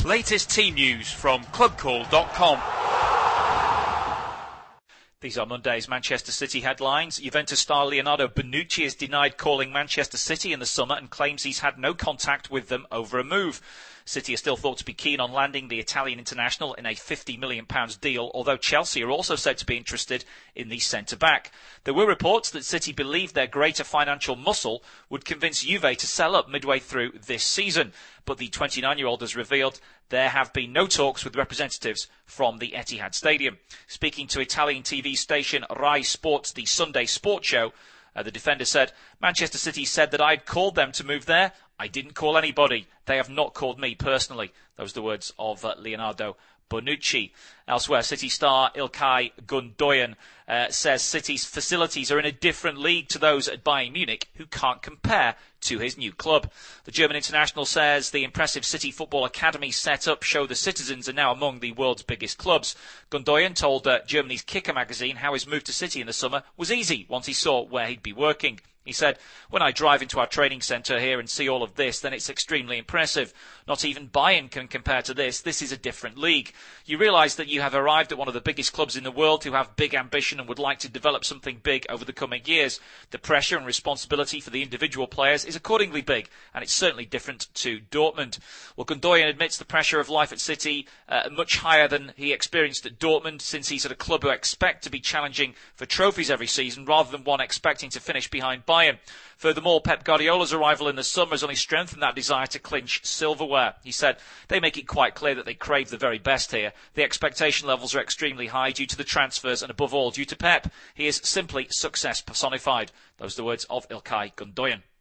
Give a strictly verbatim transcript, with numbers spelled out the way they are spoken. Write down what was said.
Latest team news from club call dot com. These are Monday's Manchester City headlines. Juventus star Leonardo Bonucci has denied calling Manchester City in the summer and claims he's had no contact with them over a move. City are still thought to be keen on landing the Italian international in a fifty million pounds deal, although Chelsea are also said to be interested in the centre-back. There were reports that City believed their greater financial muscle would convince Juve to sell up midway through this season, but the twenty-nine-year-old has revealed there have been no talks with representatives from the Etihad Stadium. Speaking to Italian T V station Rai Sports, the Sunday Sports Show, uh, the defender said, Manchester City said that I'd called them to move there. I didn't call anybody. They have not called me personally. Those are the words of uh, Leonardo Bonucci. Elsewhere, City star İlkay Gündoğan uh, says City's facilities are in a different league to those at Bayern Munich, who can't compare to his new club. The German international says the impressive City Football Academy set up show the citizens are now among the world's biggest clubs. Gündoğan told uh, Germany's Kicker magazine how his move to City in the summer was easy once he saw where he'd be working. He said, when I drive into our training centre here and see all of this, then it's extremely impressive. Not even Bayern can compare to this. This is a different league. You realise that you have arrived at one of the biggest clubs in the world who have big ambition and would like to develop something big over the coming years. The pressure and responsibility for the individual players is accordingly big, and it's certainly different to Dortmund. Well, Gündoğan admits the pressure of life at City uh, much higher than he experienced at Dortmund, since he's at a club who expect to be challenging for trophies every season rather than one expecting to finish behind Bayern. Bayern. Furthermore, Pep Guardiola's arrival in the summer has only strengthened that desire to clinch silverware. He said, they make it quite clear that they crave the very best here. The expectation levels are extremely high due to the transfers and above all due to Pep. He is simply success personified. Those are the words of İlkay Gündoğan.